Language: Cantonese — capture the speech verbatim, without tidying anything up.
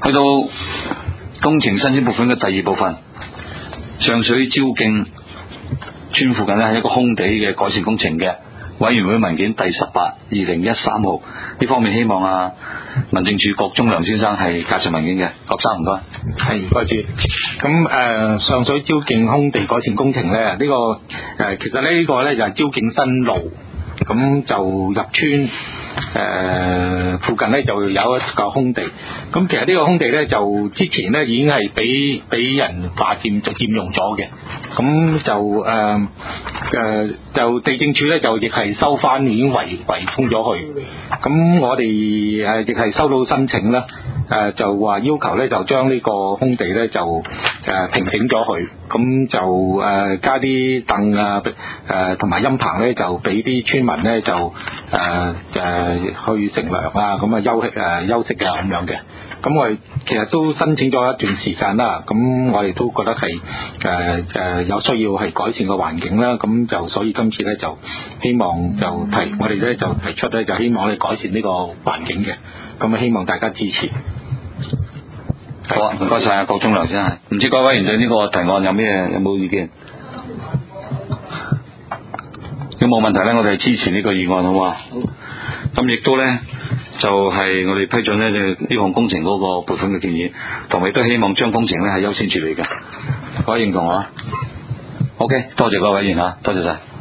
去到工程申請撥款嘅第二部分，上水蕉徑村附近呢係一個空地嘅改善工程嘅委員會文件第十八二零一三號，呢方面希望啊民政處郭忠良先生係介紹文件嘅。郭生唔該。 係唔該主。咁誒、呃、上水蕉徑空地改善工程咧，呢、這個誒、呃、其實呢呢個咧就係蕉徑新路，咁就入村。誒、呃、附近咧就有一個空地，咁其實呢個空地咧就之前咧已經係俾俾人霸佔就佔用咗嘅，咁就誒誒、呃呃、就地政處咧就亦係收翻，已經圍圍封咗佢。咁我哋誒亦係收到申請啦，誒、呃、就話要求咧就將呢個空地咧就誒、呃、平整咗佢，咁就誒、呃、加啲凳啊誒同埋陰棚咧就俾啲村民咧就誒誒。呃呃去乘涼啊，咁啊休息誒休息啊咁樣嘅。咁我哋其實都申請咗一段時間啦，咁我哋都覺得係誒誒有需要係改善個環境啦，咁就所以今次咧就希望就提我哋咧就提出咧就希望我哋改善呢個環境嘅，咁啊希望大家支持。 好啊，唔該晒啊，郭忠良先生。唔知各位委員對呢個提案有咩有冇意見？有冇問題咧？我哋支持呢個議案好嘛？咁亦都咧就係、是、我哋批准咧呢項工程嗰個撥款嘅建議，同埋亦都希望將工程咧係優先處理嘅。各位認同啊 ？OK， 多謝各位委員啊，多謝晒。